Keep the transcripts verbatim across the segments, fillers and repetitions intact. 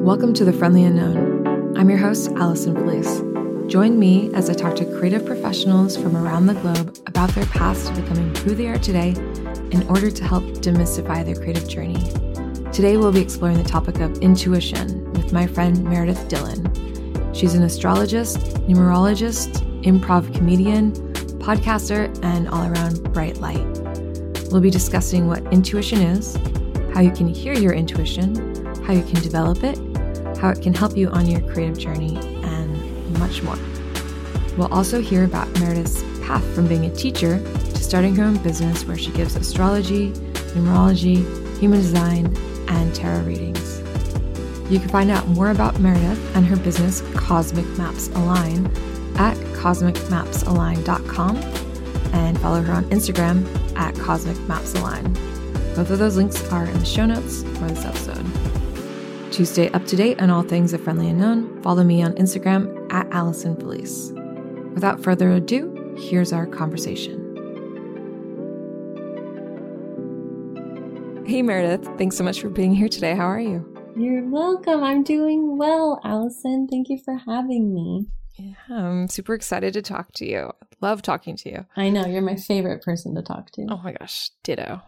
Welcome to The Friendly Unknown. I'm your host, Allison Felice. Join me as I talk to creative professionals from around the globe about their paths to becoming who they are today in order to help demystify their creative journey. Today, we'll be exploring the topic of intuition with my friend Meredith Dillon. She's an astrologist, numerologist, improv comedian, podcaster, and all-around bright light. We'll be discussing what intuition is, how you can hear your intuition, how you can develop it, how it can help you on your creative journey, and much more. We'll also hear about Meredith's path from being a teacher to starting her own business where she gives astrology, numerology, human design, and tarot readings. You can find out more about Meredith and her business, Cosmic Maps Align, at cosmic maps align dot com and follow her on Instagram at cosmic maps align. Both of those links are in the show notes for this episode. To stay up to date on all things The Friendly Unknown, follow me on Instagram at Allison Felice. Without further ado, here's our conversation. Hey Meredith, thanks so much for being here today. How are you? You're welcome. I'm doing well, Allison. Thank you for having me. Yeah, I'm super excited to talk to you. Love talking to you. I know, you're my favorite person to talk to. Oh my gosh, ditto.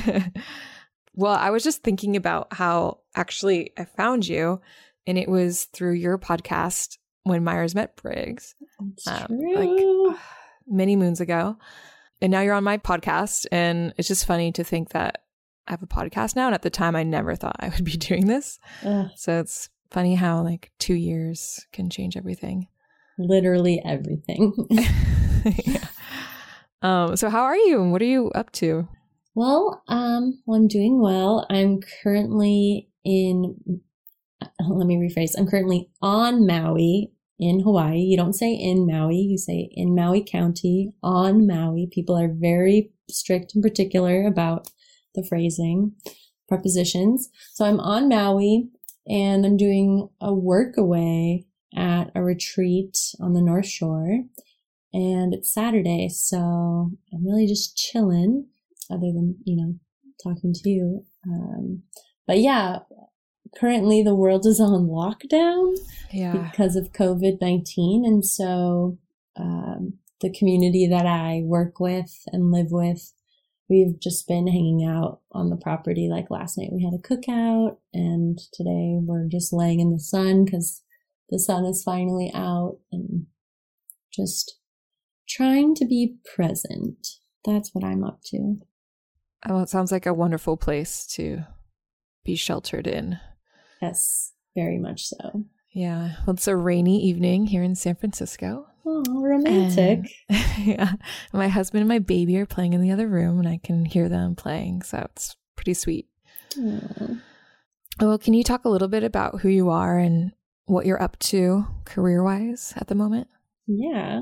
Well, I was just thinking about how actually I found you, and it was through your podcast, When Myers Met Briggs. That's um, true. Like uh, many moons ago. And now you're on my podcast, and it's just funny to think that I have a podcast now. And at the time, I never thought I would be doing this. Ugh. So it's funny how like two years can change everything. Literally everything. Yeah. Um, so how are you? And what are you up to? Well, um, well, I'm doing well. I'm currently in, let me rephrase. I'm currently on Maui in Hawaii. You don't say in Maui, you say in Maui County, on Maui. People are very strict and particular about the phrasing, prepositions. So I'm on Maui and I'm doing a work away at a retreat on the North Shore. And it's Saturday, so I'm really just chilling, other than, you know, talking to you. Um, but yeah, currently the world is on lockdown Yeah. because of covid nineteen. And so um, the community that I work with and live with, we've just been hanging out on the property. Like last night we had a cookout, and today we're just laying in the sun because the sun is finally out, and just trying to be present. That's what I'm up to. Oh, it sounds like a wonderful place to be sheltered in. Yes, very much so. Yeah. Well, it's a rainy evening here in San Francisco. Oh, romantic. And, yeah. My husband and my baby are playing in the other room, and I can hear them playing. So it's pretty sweet. Aww. Well, can you talk a little bit about who you are and what you're up to career-wise at the moment? Yeah.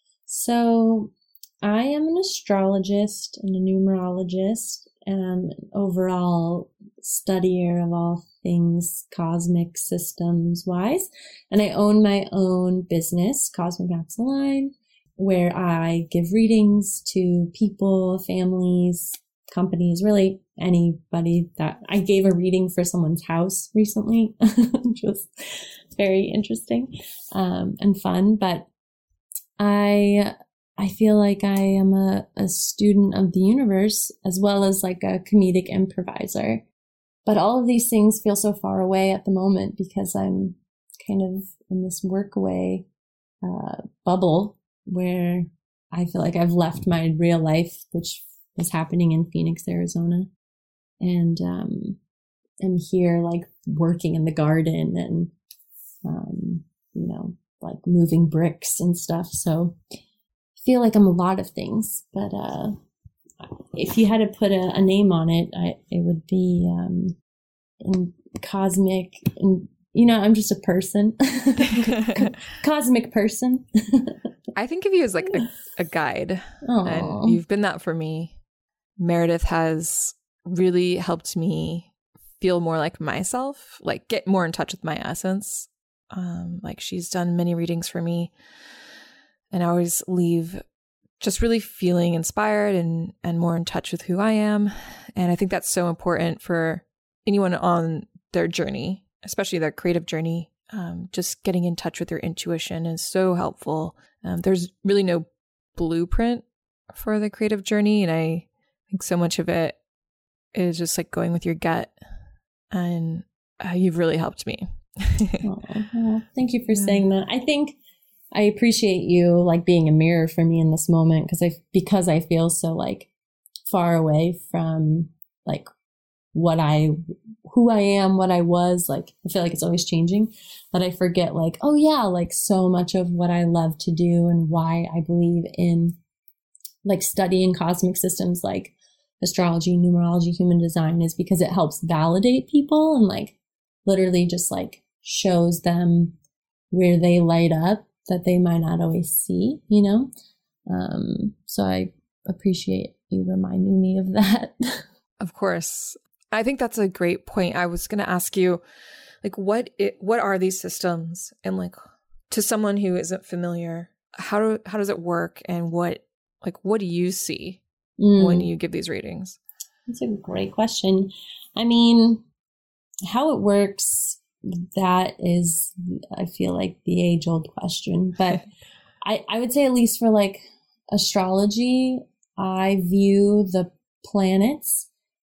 So I am an astrologist and a numerologist and an overall studier of all things cosmic systems wise. And I own my own business, Cosmic Maps Align, where I give readings to people, families, companies, really anybody that I gave a reading for someone's house recently, which was very interesting um, and fun. But I I feel like I am a, a student of the universe as well as like a comedic improviser. But all of these things feel so far away at the moment because I'm kind of in this workaway uh, bubble where I feel like I've left my real life, which was happening in Phoenix, Arizona. And um, I'm here like working in the garden and, um, you know, like moving bricks and stuff. So I feel like I'm a lot of things, but, uh, if you had to put a, a name on it, I, it would be, um, in cosmic, and, you know, I'm just a person, cosmic person. I think of you as like a, a guide. Aww. And you've been that for me. Meredith has really helped me feel more like myself, like get more in touch with my essence. Um, like she's done many readings for me, and I always leave just really feeling inspired and, and more in touch with who I am. And I think that's so important for anyone on their journey especially the creative journey, um, just getting in touch with your intuition is so helpful. Um, there's really no blueprint for the creative journey. And I think so much of it is just like going with your gut. And uh, you've really helped me. Oh, well, thank you for saying that. I think I appreciate you like being a mirror for me in this moment because I because I feel so like far away from like what I who I am, what I was. Like I feel like it's always changing, but I forget like, oh yeah, like so much of what I love to do and why I believe in like studying cosmic systems like astrology, numerology, human design is because it helps validate people and like literally just like shows them where they light up that they might not always see, you know? Um, so I appreciate you reminding me of that. Of course. I think that's a great point. I was going to ask you, like, what it, what are these systems? And like, to someone who isn't familiar, how do, how does it work? And what, like, what do you see mm. when you give these readings? That's a great question. I mean, how it works, that is, I feel like the age old question, but I, I would say at least for like astrology, I view the planets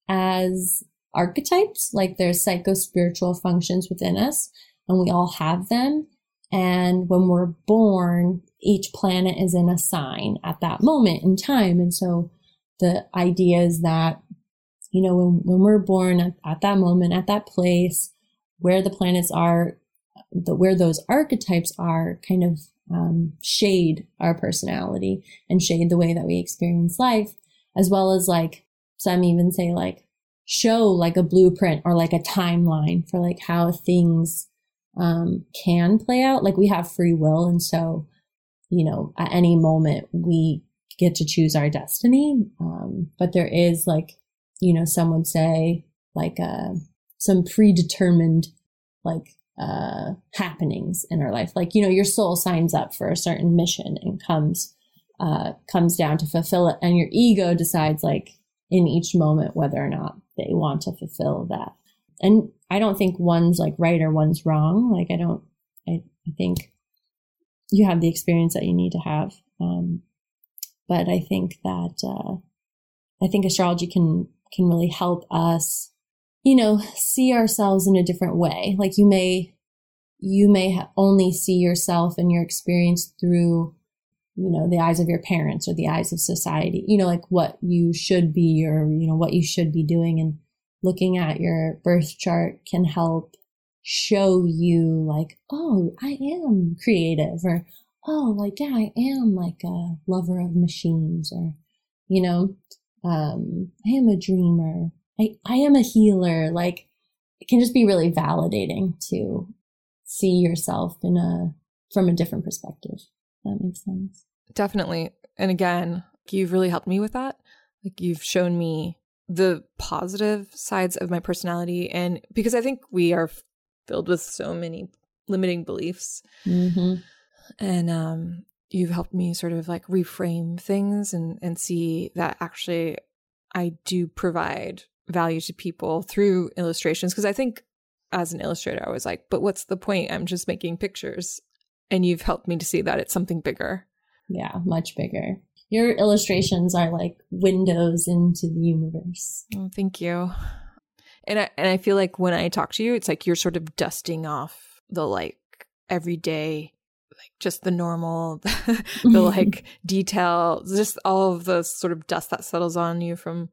as archetypes, like there's psycho-spiritual functions within us and we all have them. And when we're born, each planet is in a sign at that moment in time. And so the idea is that, you know, when, when we're born at, at that moment, at that place, where the planets are, the, where those archetypes are kind of um, shade our personality and shade the way that we experience life, as well as like some even say like show like a blueprint or like a timeline for like how things um, can play out. Like we have free will. And so, you know, at any moment we get to choose our destiny. Um, but there is like, you know, some would say like uh, some predetermined like uh, happenings in our life. Like, you know, your soul signs up for a certain mission and comes uh, comes down to fulfill it. And your ego decides like in each moment whether or not they want to fulfill that. And I don't think one's like right or one's wrong. Like I don't, I, I think you have the experience that you need to have. Um, but I think that, uh, I think astrology can, can really help us, you know, see ourselves in a different way. Like you may, you may ha- only see yourself and your experience through, you know, the eyes of your parents or the eyes of society, you know, like what you should be or, you know, what you should be doing. And looking at your birth chart can help show you like, oh, I am creative, or, oh, like, yeah, I am like a lover of machines, or, you know, um, I am a dreamer. I, I am a healer. Like it can just be really validating to see yourself in a, from a different perspective. That makes sense. Definitely. And again, you've really helped me with that. Like you've shown me the positive sides of my personality. And because I think we are filled with so many limiting beliefs. Mm-hmm. And um, you've helped me sort of like reframe things and, and see that actually I do provide value to people through illustrations. Because I think as an illustrator, I was like, but what's the point? I'm just making pictures. And you've helped me to see that it's something bigger. Yeah, much bigger. Your illustrations are like windows into the universe. Oh, thank you. And I, and I feel like when I talk to you, it's like you're sort of dusting off the like everyday, like just the normal, the like detail, just all of the sort of dust that settles on you from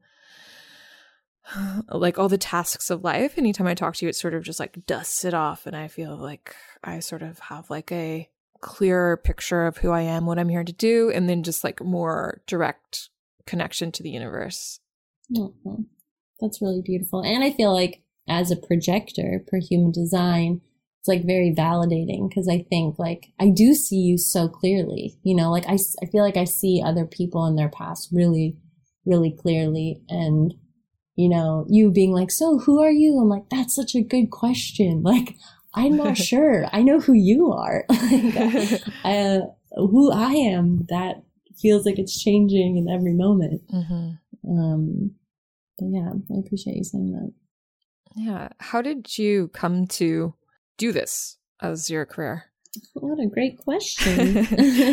like all the tasks of life. Anytime I talk to you, it sort of just like dusts it off. And I feel like I sort of have like a clearer picture of who I am, what I'm here to do, and then just like more direct connection to the universe. Mm-hmm. That's really beautiful. And I feel like as a projector per human design, it's like very validating because I think like I do see you so clearly, you know, like I, I feel like I see other people in their past really, really clearly. And, you know, you being like, so who are you? I'm like, that's such a good question. Like, I'm not sure. I know who you are. Like, uh, who I am, that feels like it's changing in every moment. Mm-hmm. Um, but yeah, I appreciate you saying that. Yeah. How did you come to do this as your career? What a great question.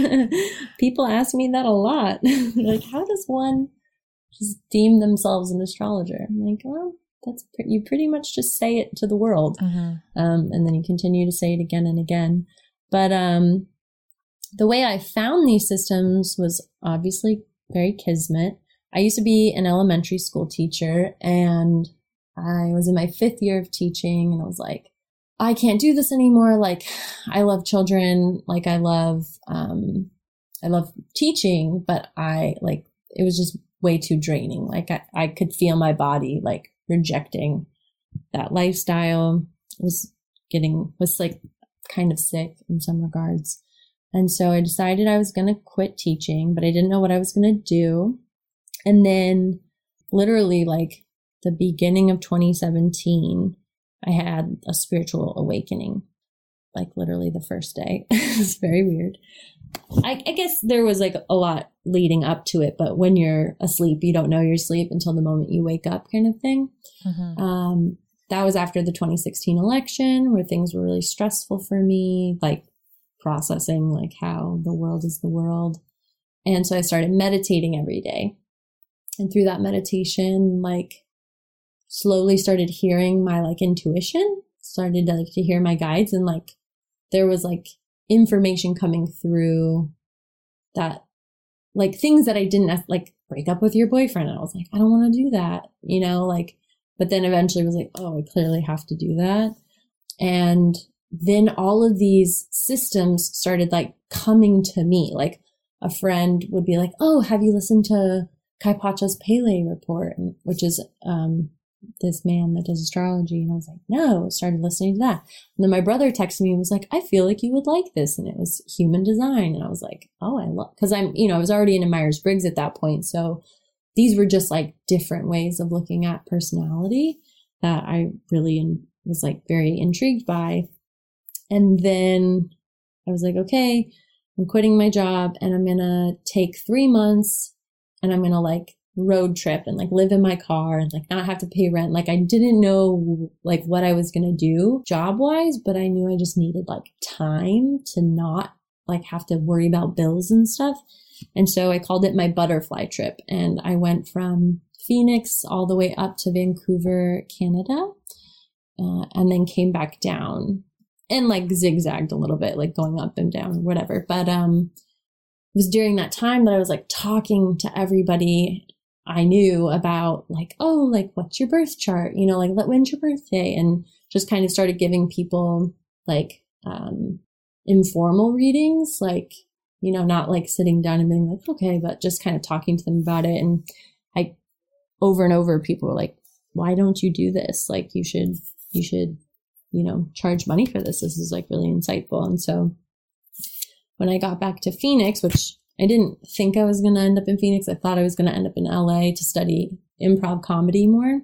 People ask me that a lot. Like, how does one just deem themselves an astrologer? I'm like, well, that's pre- you pretty much just say it to the world. Mm-hmm. Um, and then you continue to say it again and again. But um, the way I found these systems was obviously very kismet. I used to be an elementary school teacher, and I was in my fifth year of teaching, and I was like, I can't do this anymore. Like, I love children. Like, I love, um, I love teaching, but I like, it was just way too draining. Like, I, I could feel my body like rejecting that lifestyle. It was getting, was like kind of sick in some regards. And so I decided I was going to quit teaching, but I didn't know what I was going to do. And then literally like the beginning of twenty seventeen, I had a spiritual awakening, like literally the first day. It's very weird. I, I guess there was like a lot leading up to it, but when you're asleep, you don't know you're asleep until the moment you wake up, kind of thing. Mm-hmm. Um, that was after the twenty sixteen election, where things were really stressful for me, like processing like how the world is the world. And so I started meditating every day. And through that meditation, like slowly started hearing my like intuition, started to, like to hear my guides, and like there was like information coming through that, like things that I didn't like, break up with your boyfriend. And I was like, I don't want to do that, you know, like, but then eventually was like, oh, I clearly have to do that. And then all of these systems started like coming to me. Like a friend would be like, oh, have you listened to Kaipacha's Pele report, which is, um, this man that does astrology? And I was like, no, started listening to that. And then my brother texted me and was like, I feel like you would like this. And it was human design. And I was like, oh, I love, cause I'm, you know, I was already in a Myers-Briggs at that point. So these were just like different ways of looking at personality that I really was like very intrigued by. And then I was like, okay, I'm quitting my job and I'm going to take three months and I'm going to like road trip and like live in my car and like not have to pay rent. Like I didn't know like what I was going to do job wise, but I knew I just needed like time to not like have to worry about bills and stuff. And so I called it my butterfly trip. And I went from Phoenix all the way up to Vancouver, Canada, uh, and then came back down and like zigzagged a little bit, like going up and down or whatever. But, um, it was during that time that I was like talking to everybody I knew about like, oh, like, what's your birth chart? You know, like, when's your birthday? And just kind of started giving people like, um, informal readings, like, you know, not like sitting down and being like, okay, but just kind of talking to them about it. And I, over and over, people were like, why don't you do this? Like, you should, you should, you know, charge money for this. This is like really insightful. And so when I got back to Phoenix, which I didn't think I was going to end up in Phoenix. I thought I was going to end up in L A to study improv comedy more.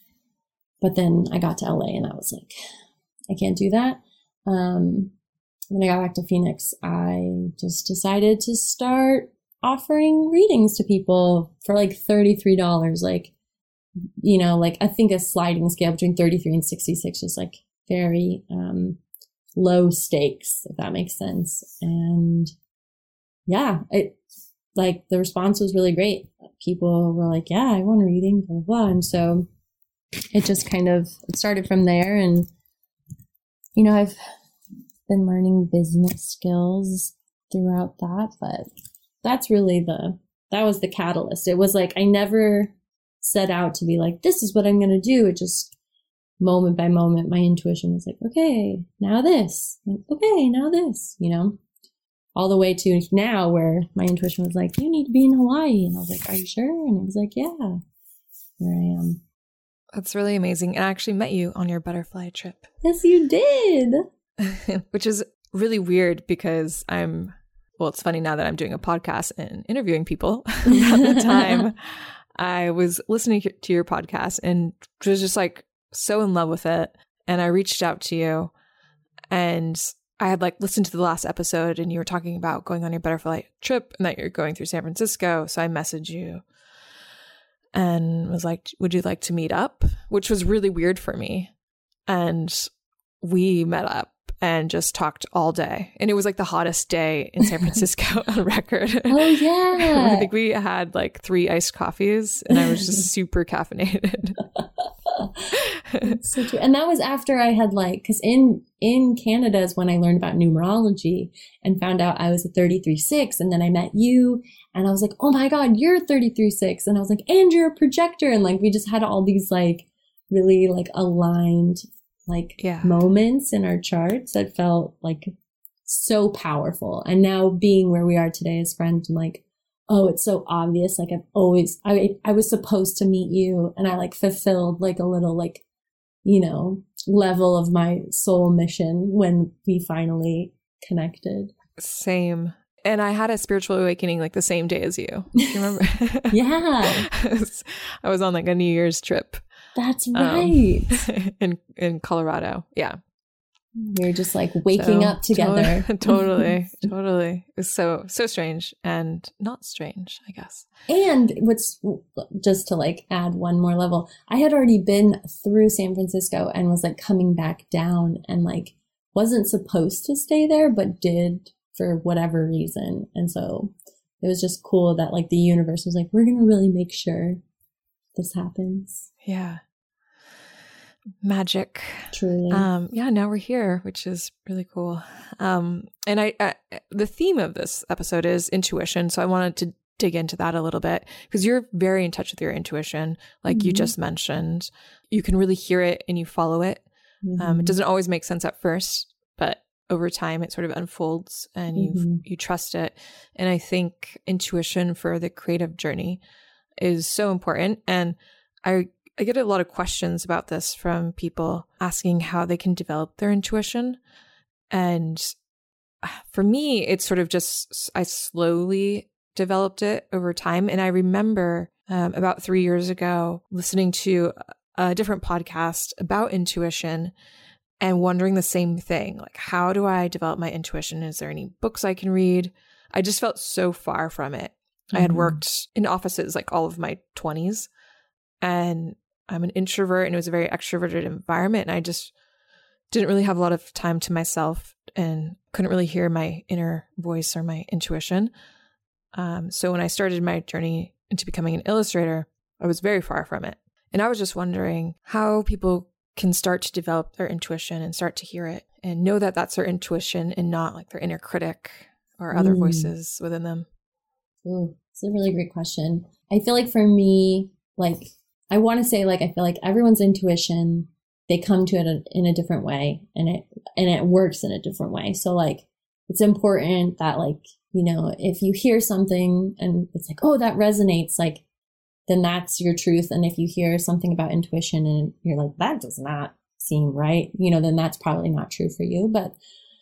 But then I got to L A and I was like, I can't do that. Um, when I got back to Phoenix, I just decided to start offering readings to people for like thirty-three dollars. Like, you know, like I think a sliding scale between thirty-three and sixty-six is like very um, low stakes, if that makes sense. And yeah, it like the response was really great. People were like, yeah, I want a reading, blah, blah, blah. And so it just kind of, it started from there. And, you know, I've been learning business skills throughout that, but that's really the, that was the catalyst. It was like, I never set out to be like, this is what I'm going to do. It just moment by moment, my intuition was like, okay, now this, like, okay, now this, you know? All the way to now where my intuition was like, you need to be in Hawaii. And I was like, are you sure? And it was like, yeah, here I am. That's really amazing. And I actually met you on your butterfly trip. Yes, you did. Which is really weird because I'm, well, it's funny now that I'm doing a podcast and interviewing people. At the time, I was listening to your podcast and was just like so in love with it. And I reached out to you and I had like listened to the last episode and you were talking about going on your butterfly trip and that you're going through San Francisco. So I messaged you and was like, would you like to meet up? Which was really weird for me. And we met up and just talked all day. And it was like the hottest day in San Francisco on record. Oh, yeah. I think we had like three iced coffees and I was just super caffeinated. That's so true. And that was after I had like, because in, in Canada is when I learned about numerology and found out I was a thirty-three six. And then I met you and I was like, oh my God, you're a thirty-three six. And I was like, and you're a projector. And like, we just had all these like really like aligned like yeah. moments in our charts that felt like so powerful. And now being where we are today as friends, I'm like, oh, it's so obvious. Like I've always, I, I was supposed to meet you and I like fulfilled like a little like, you know, level of my soul mission when we finally connected. Same. And I had a spiritual awakening like the same day as you. You remember? Yeah. I, was, I was on like a New Year's trip. That's right. Um, in in Colorado. Yeah. We were just like waking so, up together. To- totally. Totally. It was so, so strange and not strange, I guess. And what's just to like add one more level, I had already been through San Francisco and was like coming back down and like wasn't supposed to stay there, but did for whatever reason. And so it was just cool that like the universe was like, we're going to really make sure this happens. Yeah. Magic. Truly. Um, yeah, now we're here, which is really cool. Um, and I, I, the theme of this episode is intuition. So I wanted to dig into that a little bit because you're very in touch with your intuition. Like mm-hmm. you just mentioned, you can really hear it and you follow it. Mm-hmm. Um, it doesn't always make sense at first, but over time it sort of unfolds and you mm-hmm. you trust it. And I think intuition for the creative journey is so important. And I I get a lot of questions about this from people asking how they can develop their intuition. And for me, it's sort of just, I slowly developed it over time. And I remember um, about three years ago listening to a different podcast about intuition and wondering the same thing. Like, how do I develop my intuition? Is there any books I can read? I just felt so far from it. Mm-hmm. I had worked in offices like all of my twenties and I'm an introvert and it was a very extroverted environment. And I just didn't really have a lot of time to myself and couldn't really hear my inner voice or my intuition. Um, so when I started my journey into becoming an illustrator, I was very far from it. And I was just wondering how people can start to develop their intuition and start to hear it and know that that's their intuition and not like their inner critic or other mm. voices within them. Ooh, it's a really great question. I feel like for me, like, I want to say, like, I feel like everyone's intuition, they come to it in a different way and it, and it works in a different way. So like, it's important that like, you know, if you hear something and it's like, oh, that resonates, like, then that's your truth. And if you hear something about intuition and you're like, that does not seem right, you know, then that's probably not true for you. But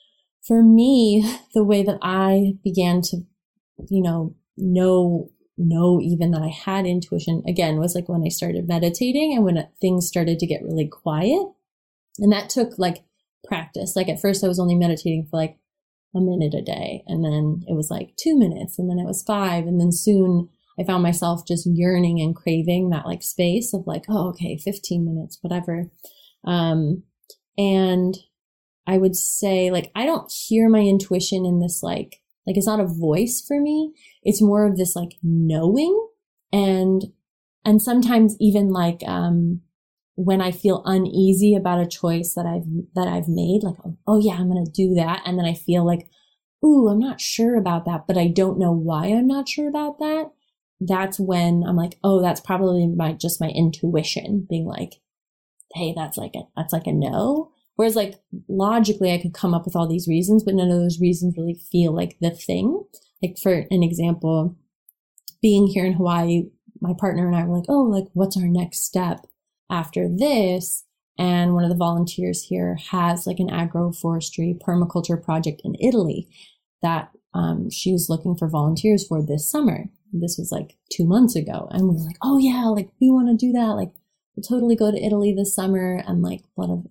for me, the way that I began to, you know, know know even that I had intuition again was like when I started meditating and when things started to get really quiet. And that took like practice. Like at first I was only meditating for like a minute a day. And then it was like two minutes and then it was five. And then soon I found myself just yearning and craving that like space of like, oh, okay, fifteen minutes, whatever. Um, and I would say like, I don't hear my intuition in this like, Like it's not a voice for me. It's more of this like knowing and, and sometimes even like, um, when I feel uneasy about a choice that I've, that I've made, like, oh yeah, I'm going to do that. And then I feel like, ooh, I'm not sure about that, but I don't know why I'm not sure about that. That's when I'm like, oh, that's probably my, just my intuition being like, hey, that's like a, that's like a no. Whereas like logically I could come up with all these reasons, but none of those reasons really feel like the thing. Like for an example, being here in Hawaii, my partner and I were like, oh, like what's our next step after this? And one of the volunteers here has like an agroforestry permaculture project in Italy that um, she was looking for volunteers for this summer. This was like two months ago. And we were like, oh yeah, like we want to do that. Like we'll totally go to Italy this summer and like whatever.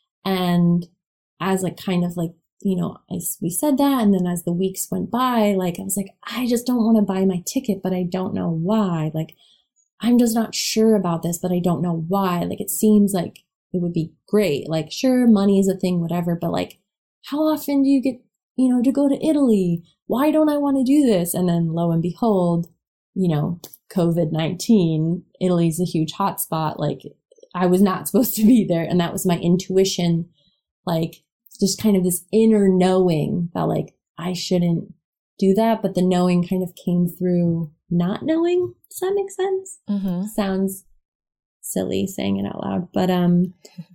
And as like kind of like, you know, I, we said that. And then as the weeks went by, like I was like, I just don't want to buy my ticket, but I don't know why. Like, I'm just not sure about this, but I don't know why. Like, it seems like it would be great. Like, sure, money is a thing, whatever, but like, how often do you get, you know, to go to Italy? Why don't I want to do this? And then lo and behold, you know, COVID nineteen, Italy's a huge hotspot. Like, I was not supposed to be there. And that was my intuition, like just kind of this inner knowing that like, I shouldn't do that. But the knowing kind of came through not knowing. Does that make sense? Mm-hmm. Sounds silly saying it out loud, but, um,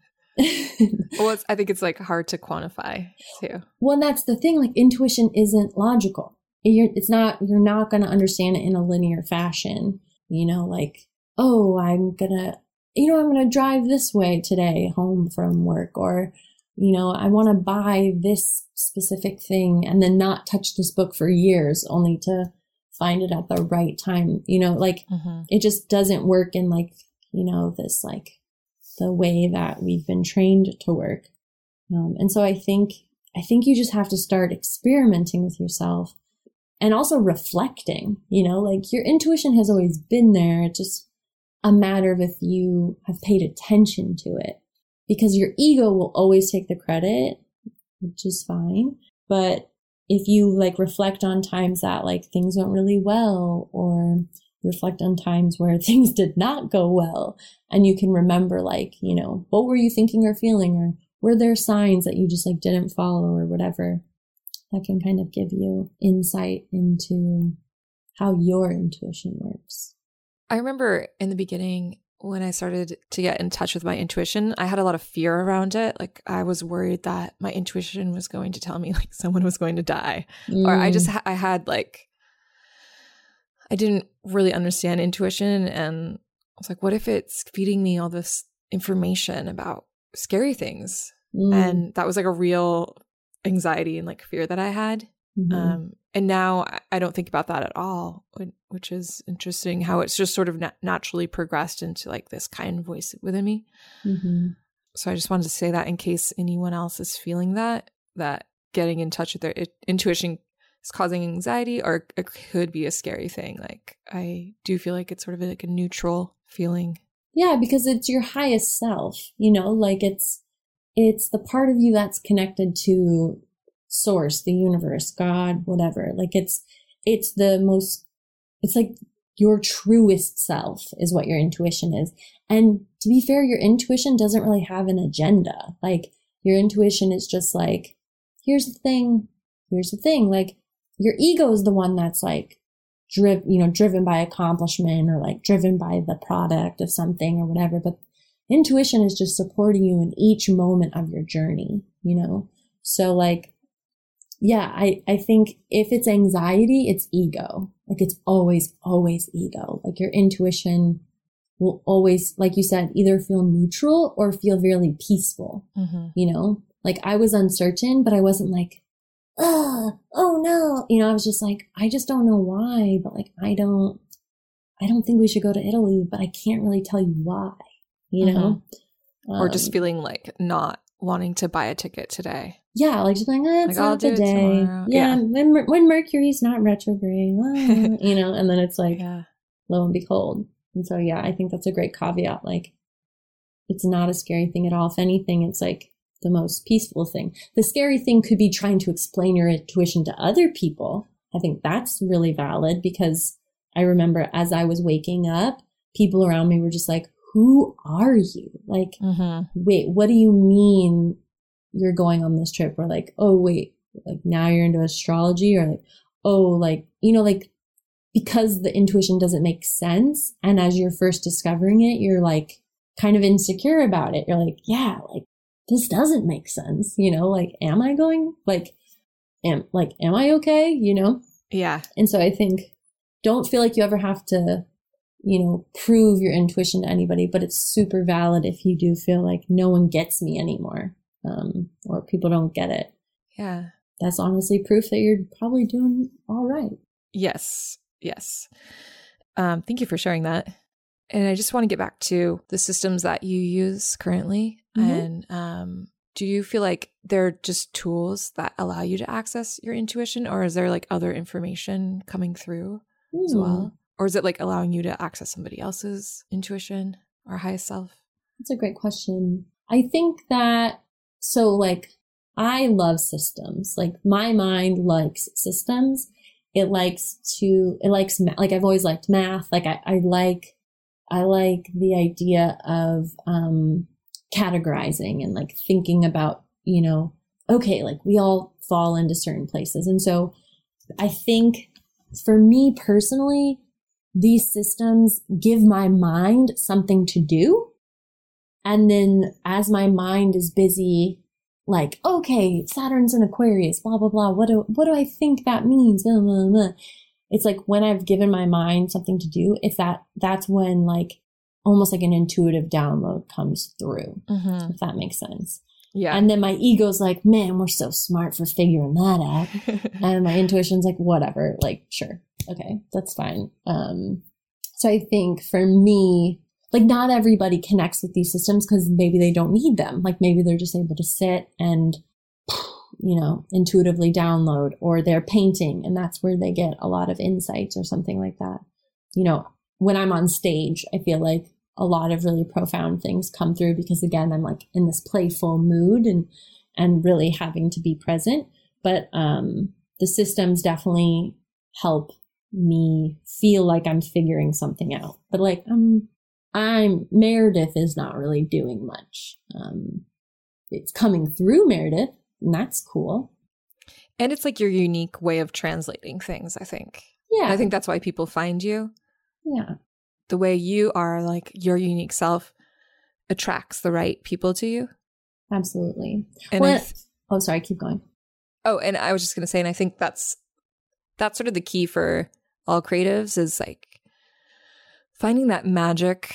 well, it's, I think it's like hard to quantify too. Well, that's the thing. Like, intuition isn't logical. You're, it's not, you're not going to understand it in a linear fashion. You know, like, oh, I'm going to, you know, I'm going to drive this way today home from work, or, you know, I want to buy this specific thing and then not touch this book for years only to find it at the right time. You know, like mm-hmm. It just doesn't work in like, you know, this like the way that we've been trained to work. Um, and so I think, I think you just have to start experimenting with yourself and also reflecting, you know, like your intuition has always been there. It's just a matter of if you have paid attention to it, because your ego will always take the credit, which is fine. But if you like reflect on times that like things went really well, or reflect on times where things did not go well, and you can remember like, you know, what were you thinking or feeling, or were there signs that you just like didn't follow or whatever, that can kind of give you insight into how your intuition works. I remember in the beginning when I started to get in touch with my intuition, I had a lot of fear around it. Like I was worried that my intuition was going to tell me like someone was going to die. Mm. Or I just, ha- I had like, I didn't really understand intuition. And I was like, what if it's feeding me all this information about scary things? Mm. And that was like a real anxiety and like fear that I had. Mm-hmm. Um, and now I don't think about that at all, which is interesting how it's just sort of na- naturally progressed into like this kind voice within me. Mm-hmm. So I just wanted to say that in case anyone else is feeling that, that getting in touch with their it, intuition is causing anxiety, or it could be a scary thing. Like I do feel like it's sort of like a neutral feeling. Yeah, because it's your highest self, you know, like it's, it's the part of you that's connected to source, the universe, God, whatever. Like it's, it's the most, it's like your truest self is what your intuition is. And to be fair, your intuition doesn't really have an agenda. Like your intuition is just like, here's the thing, here's the thing. Like your ego is the one that's like driven, you know, driven by accomplishment, or like driven by the product of something or whatever. But intuition is just supporting you in each moment of your journey, you know? So like, yeah, I, I think if it's anxiety, it's ego. Like it's always, always ego. Like your intuition will always, like you said, either feel neutral or feel really peaceful, mm-hmm. you know? Like I was uncertain, but I wasn't like, ah, oh no. You know, I was just like, I just don't know why, but like, I don't, I don't think we should go to Italy, but I can't really tell you why, you know? Mm-hmm. Um, or just feeling like not wanting to buy a ticket today. Yeah, like just like, eh, it's like, not the day. Yeah, yeah, when when Mercury's not retrograde, oh, you know, and then it's like, yeah. Lo and behold. And so, yeah, I think that's a great caveat. Like, it's not a scary thing at all. If anything, it's like the most peaceful thing. The scary thing could be trying to explain your intuition to other people. I think that's really valid, because I remember as I was waking up, people around me were just like, who are you? Like, mm-hmm. wait, what do you mean you're going on this trip? Or like, oh, wait, like now you're into astrology? Or like, oh, like, you know, like, because the intuition doesn't make sense. And as you're first discovering it, you're like kind of insecure about it. You're like, yeah, like this doesn't make sense. You know, like, am I going, like, am, like, am I okay? You know? Yeah. And so I think don't feel like you ever have to, you know, prove your intuition to anybody, but it's super valid if you do feel like no one gets me anymore. Um, or people don't get it. Yeah. That's honestly proof that you're probably doing all right. Yes. Yes. Um, thank you for sharing that. And I just want to get back to the systems that you use currently. Mm-hmm. And um, do you feel like they're just tools that allow you to access your intuition, or is there like other information coming through mm. as well? Or is it like allowing you to access somebody else's intuition or highest self? That's a great question. I think that, so like, I love systems. Like my mind likes systems. It likes to, it likes, like I've always liked math. Like I, I like, I like the idea of, um, categorizing and like thinking about, you know, okay, like we all fall into certain places. And so I think for me personally, these systems give my mind something to do. And then as my mind is busy, like, okay, Saturn's in Aquarius, blah, blah, blah. What do, what do I think that means? Blah, blah, blah. It's like when I've given my mind something to do, it's that, that's when like almost like an intuitive download comes through, mm-hmm. if that makes sense. Yeah. And then my ego's like, man, we're so smart for figuring that out. And my intuition's like, whatever, like, sure. Okay, that's fine. Um, so I think for me, like not everybody connects with these systems because maybe they don't need them. Like maybe they're just able to sit and, you know, intuitively download, or they're painting and that's where they get a lot of insights or something like that. You know, when I'm on stage, I feel like a lot of really profound things come through because again, I'm like in this playful mood and, and really having to be present. But, um, the systems definitely help me feel like I'm figuring something out. But like, um, I'm, Meredith is not really doing much. Um, it's coming through Meredith and that's cool. And it's like your unique way of translating things, I think. Yeah. And I think that's why people find you. Yeah. The way you are, like your unique self attracts the right people to you. Absolutely. And well, th- oh, sorry, keep going. Oh, and I was just going to say, and I think that's, that's sort of the key for all creatives is like finding that magic,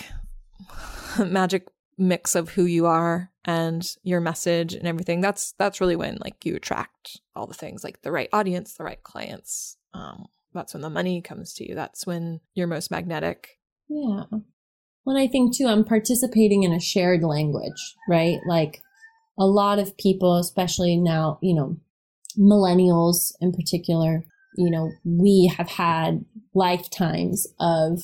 magic mix of who you are and your message and everything. That's, that's really when like you attract all the things, like the right audience, the right clients. Um, that's when the money comes to you. That's when you're most magnetic. Yeah. Well, I think too, I'm participating in a shared language, right? Like a lot of people, especially now, you know, millennials in particular, you know, we have had lifetimes of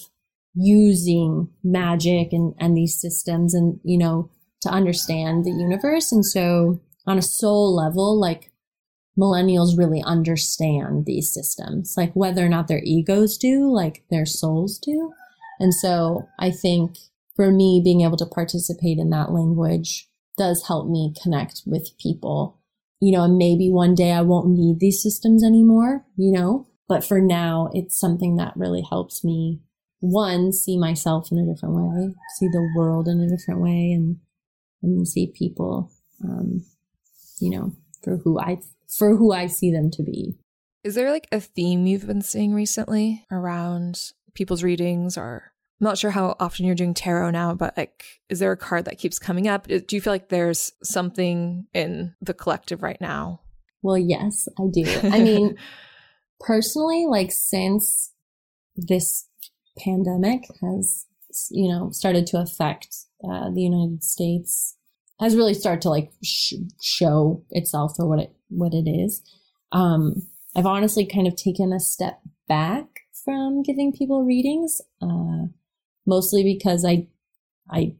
using magic and, and these systems and, you know, to understand the universe. And so on a soul level, like millennials really understand these systems, like whether or not their egos do, like their souls do. And so I think for me, being able to participate in that language does help me connect with people, you know, and maybe one day I won't need these systems anymore, you know, but for now, it's something that really helps me, one, see myself in a different way, see the world in a different way, and, and see people, um, you know, for who I, for who I see them to be. Is there like a theme you've been seeing recently around people's readings? Or I'm not sure how often you're doing tarot now, but like, is there a card that keeps coming up? Do you feel like there's something in the collective right now? Well, yes, I do. I mean, personally, like since this pandemic has, you know, started to affect uh, the United States, has really started to like sh- show itself for what it, what it is. Um, I've honestly kind of taken a step back from giving people readings, uh, mostly because I, I,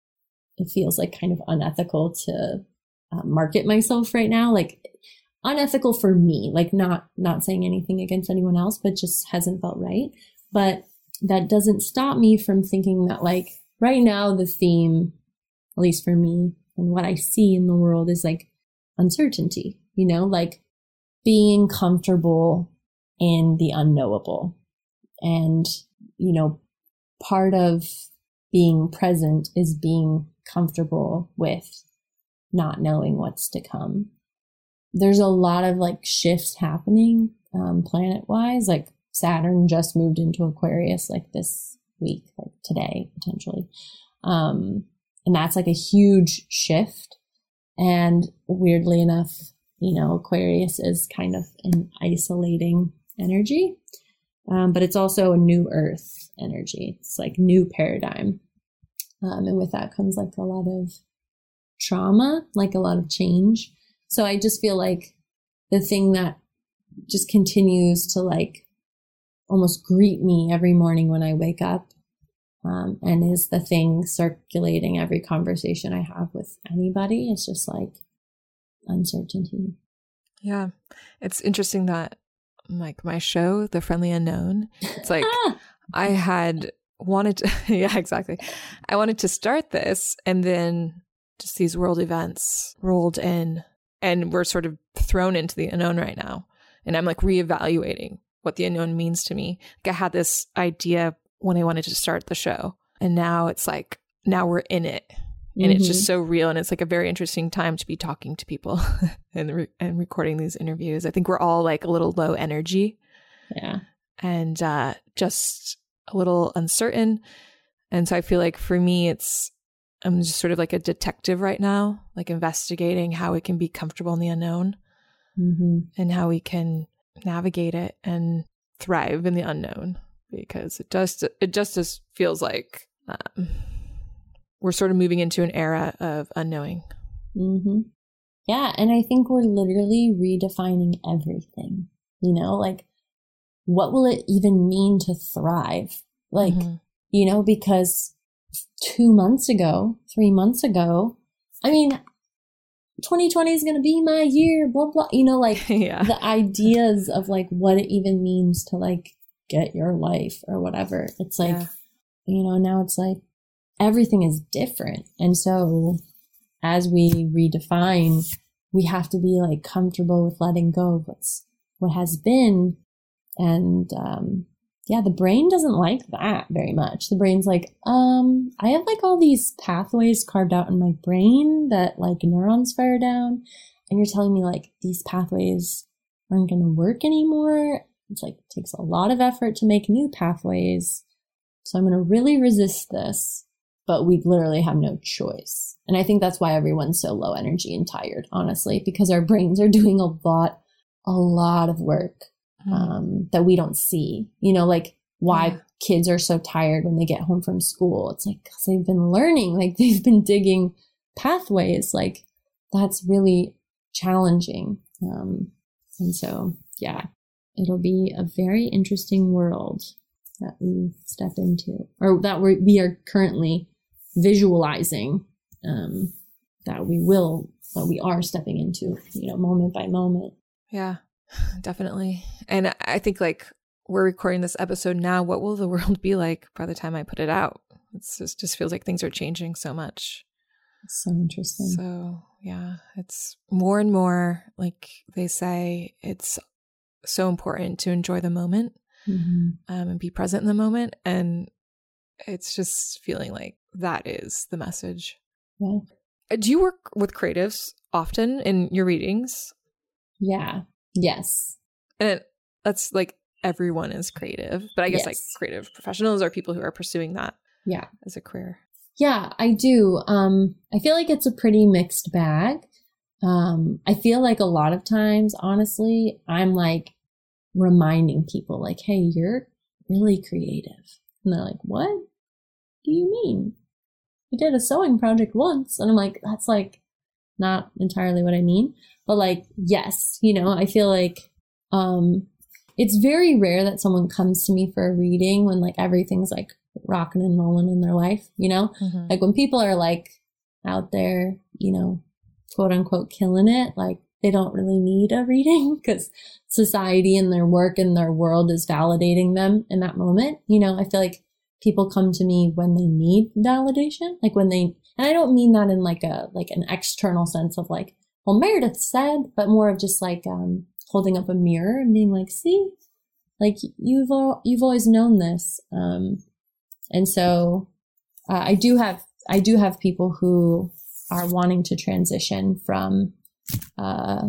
it feels like kind of unethical to uh, market myself right now. Like unethical for me, like not, not saying anything against anyone else, but just hasn't felt right. But that doesn't stop me from thinking that like right now, the theme, at least for me and what I see in the world is like uncertainty, you know, like being comfortable in the unknowable. And, you know, part of being present is being comfortable with not knowing what's to come. There's a lot of like shifts happening um, planet wise, like Saturn just moved into Aquarius like this week, like today, potentially. Um, and that's like a huge shift. And weirdly enough, you know, Aquarius is kind of an isolating energy. Um, but it's also a new earth energy. It's like new paradigm. Um, and with that comes like a lot of trauma, like a lot of change. So I just feel like the thing that just continues to like almost greet me every morning when I wake up, um, and is the thing circulating every conversation I have with anybody. It's just like uncertainty. Yeah. It's interesting that like my show, The Friendly Unknown, it's like I had wanted to, yeah, exactly. I wanted to start this, and then just these world events rolled in, and we're sort of thrown into the unknown right now. And I'm like reevaluating what the unknown means to me. Like I had this idea when I wanted to start the show, and now it's like, now we're in it. And mm-hmm. it's just so real. And it's like a very interesting time to be talking to people and re- and recording these interviews. I think we're all like a little low energy. Yeah. And uh, just a little uncertain. And so I feel like for me, it's, I'm just sort of like a detective right now, like investigating how we can be comfortable in the unknown mm-hmm. and how we can navigate it and thrive in the unknown, because it just, it just, just feels like um, we're sort of moving into an era of unknowing. Mm-hmm. Yeah. And I think we're literally redefining everything, you know, like what will it even mean to thrive? Like, mm-hmm. you know, because two months ago, three months ago, I mean, twenty twenty is going to be my year, blah, blah, you know, like yeah. the ideas of like what it even means to like get your life or whatever. It's like, yeah. you know, now it's like everything is different. And so as we redefine, we have to be like comfortable with letting go of what's, what has been. And, um, yeah, the brain doesn't like that very much. The brain's like, um, I have like all these pathways carved out in my brain that like neurons fire down. And you're telling me like these pathways aren't going to work anymore. It's like, it takes a lot of effort to make new pathways. So I'm going to really resist this, but we literally have no choice. And I think that's why everyone's so low energy and tired, honestly, because our brains are doing a lot, a lot of work. Um, that we don't see, you know, like why yeah. kids are so tired when they get home from school. It's like, cause they've been learning, like they've been digging pathways. Like that's really challenging. Um, and so, yeah, it'll be a very interesting world that we step into, or that we're, we are currently visualizing, um, that we will, that we are stepping into, you know, moment by moment. Yeah. Definitely. And I think like we're recording this episode now. What will the world be like by the time I put it out? It's just, just feels like things are changing so much. It's so interesting. So yeah, it's more and more, like they say, it's so important to enjoy the moment mm-hmm. um, and be present in the moment. And it's just feeling like that is the message. Yeah. Do you work with creatives often in your readings? Yeah. Yes. And it, that's like everyone is creative, but I guess yes. like creative professionals are people who are pursuing that yeah. as a career. Yeah, I do. Um, I feel like it's a pretty mixed bag. Um, I feel like a lot of times, honestly, I'm like reminding people like, hey, you're really creative. And they're like, what do you mean? I did a sewing project once. And I'm like, that's like not entirely what I mean. But like, yes, you know, I feel like um, it's very rare that someone comes to me for a reading when like everything's like rocking and rolling in their life, you know, mm-hmm. like when people are like out there, you know, quote unquote, killing it, like they don't really need a reading because society and their work and their world is validating them in that moment. You know, I feel like people come to me when they need validation, like when they, and I don't mean that in like a, like an external sense of like, well, Meredith said, but more of just like um, holding up a mirror and being like, see, like you've all, you've always known this. Um, and so uh, I do have, I do have people who are wanting to transition from uh,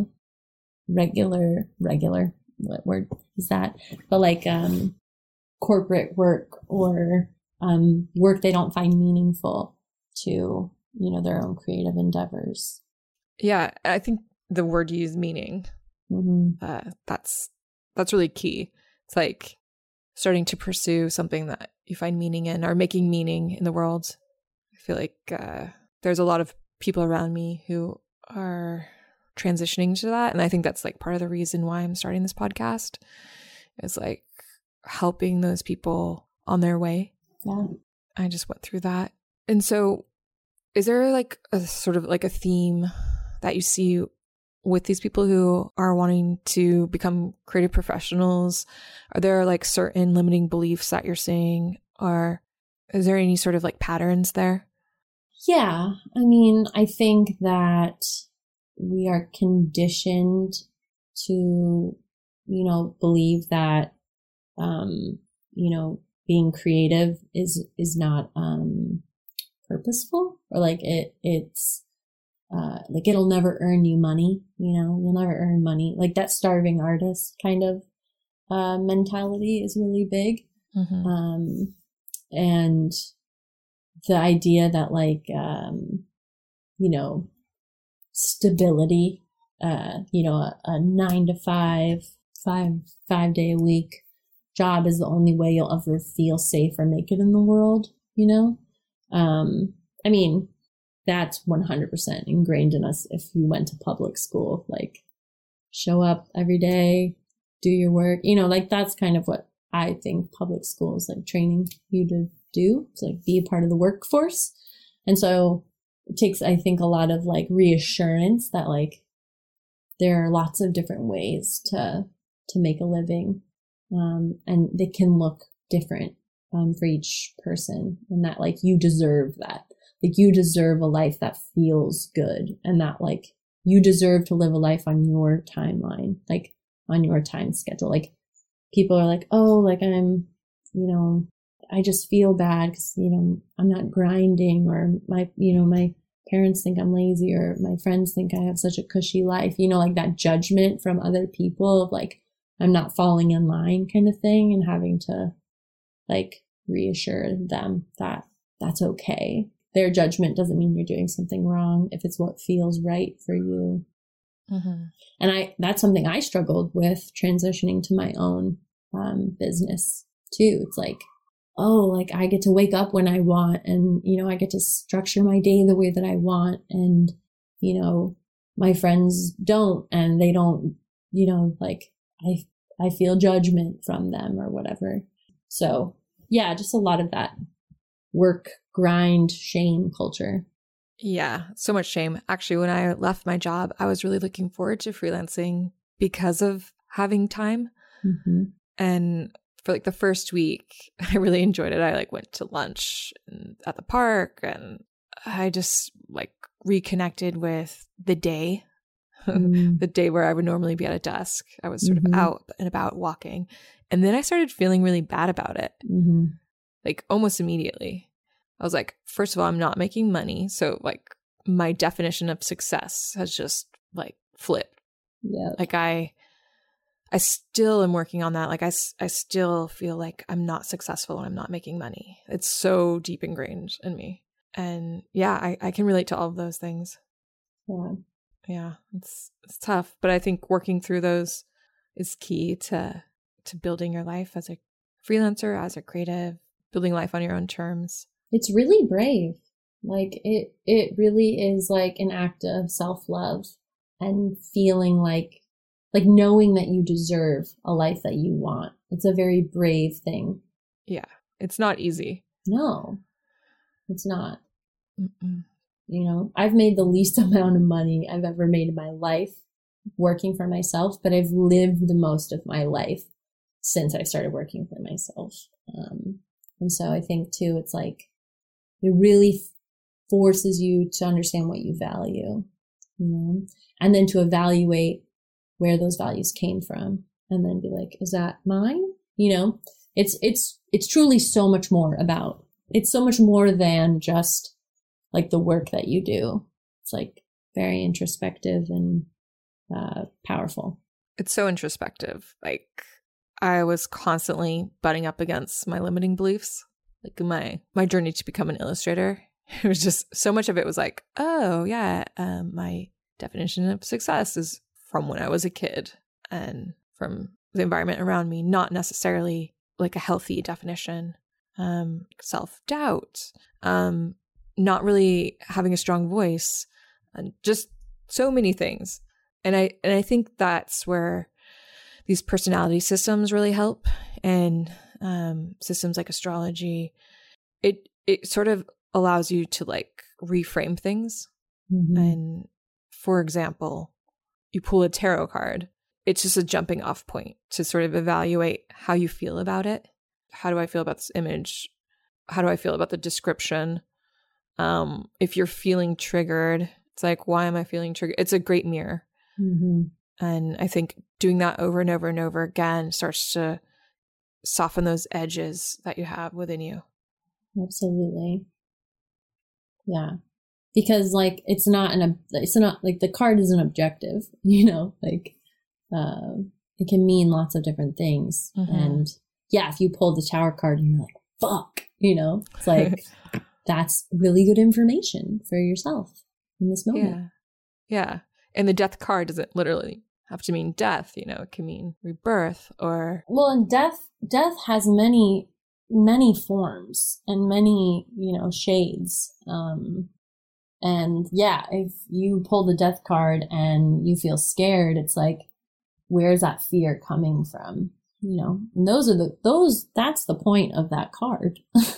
regular, regular, what word is that? But like um, corporate work or um, work they don't find meaningful to, you know, their own creative endeavors. Yeah, I think the word you use, meaning, mm-hmm. uh, that's that's really key. It's like starting to pursue something that you find meaning in or making meaning in the world. I feel like uh, there's a lot of people around me who are transitioning to that. And I think that's like part of the reason why I'm starting this podcast. It's like helping those people on their way. Yeah. I just went through that. And so is there like a sort of like a theme that you see with these people who are wanting to become creative professionals? Are there like certain limiting beliefs that you're seeing, or is there any sort of like patterns there? Yeah. I mean, I think that we are conditioned to, you know, believe that, um, you know, being creative is, is not, um, purposeful, or like it, it's, uh, like it'll never earn you money, you know, you'll never earn money. Like that starving artist kind of, uh, mentality is really big. Mm-hmm. Um, and the idea that like, um, you know, stability, uh, you know, a, a nine to five, five, five day a week job is the only way you'll ever feel safe or make it in the world, you know? Um, I mean, that's one hundred percent ingrained in us if you went to public school, like show up every day, do your work, you know, like that's kind of what I think public school is like training you to do, to like be a part of the workforce. And so it takes, I think, a lot of like reassurance that like there are lots of different ways to, to make a living. Um, and they can look different, um, for each person, and that like you deserve that. Like you deserve a life that feels good, and that like you deserve to live a life on your timeline, like on your time schedule. Like people are like, oh, like I'm, you know, I just feel bad because, you know, I'm not grinding, or my, you know, my parents think I'm lazy, or my friends think I have such a cushy life, you know, like that judgment from other people of like, I'm not falling in line kind of thing, and having to like reassure them that that's okay. Their judgment doesn't mean you're doing something wrong if it's what feels right for you. Mm-hmm. And I, that's something I struggled with transitioning to my own um, business too. It's like, oh, like I get to wake up when I want, and, you know, I get to structure my day the way that I want. And, you know, my friends don't, and they don't, you know, like I, I feel judgment from them or whatever. So yeah, just a lot of that work, grind, shame culture. Yeah, so much shame. Actually, when I left my job, I was really looking forward to freelancing because of having time. Mm-hmm. And for like the first week, I really enjoyed it. I like went to lunch at the park, and I just like reconnected with the day, mm. the day where I would normally be at a desk. I was sort mm-hmm. of out and about walking. And then I started feeling really bad about it, mm-hmm. like almost immediately. I was like, first of all, I'm not making money. So like my definition of success has just like flipped. Yeah. Like I, I still am working on that. Like I, I still feel like I'm not successful when I'm not making money. It's so deep ingrained in me. And yeah, I, I can relate to all of those things. Yeah. Yeah. It's, it's tough, but I think working through those is key to, to building your life as a freelancer, as a creative, building life on your own terms. It's really brave. Like it, it really is like an act of self-love and feeling like, like knowing that you deserve a life that you want. It's a very brave thing. Yeah. It's not easy. No, it's not. Mm-mm. You know, I've made the least amount of money I've ever made in my life working for myself, but I've lived the most of my life since I started working for myself. Um, and so I think too, it's like, it really forces you to understand what you value, you know, and then to evaluate where those values came from, and then be like, is that mine? You know, it's, it's, it's truly so much more about, it's so much more than just like the work that you do. It's like very introspective and uh, powerful. It's so introspective. Like I was constantly butting up against my limiting beliefs. Like my, my journey to become an illustrator, it was just so much of it was like, oh yeah, um, my definition of success is from when I was a kid and from the environment around me, not necessarily like a healthy definition. Um, self-doubt, um, not really having a strong voice, and just so many things. And I, and I think that's where these personality systems really help, and um, systems like astrology. It it sort of allows you to like reframe things. Mm-hmm. And for example, you pull a tarot card. It's just a jumping off point to sort of evaluate how you feel about it. How do I feel about this image? How do I feel about the description? Um, if you're feeling triggered, it's like, why am I feeling triggered? It's a great mirror. Mm-hmm. And I think doing that over and over and over again starts to soften those edges that you have within you. Absolutely. Yeah. Because like, it's not an, it's not like the card is an objective, you know, like, uh, it can mean lots of different things. Mm-hmm. And yeah, if you pull the Tower card and you're like, fuck, you know, it's like, that's really good information for yourself in this moment. Yeah. Yeah. And the Death card doesn't literally have to mean death, you know, it can mean rebirth or. Well, and death, death has many, many forms and many, you know, shades. Um, and yeah, if you pull the Death card and you feel scared, it's like, where's that fear coming from? You know, and those are the, those, that's the point of that card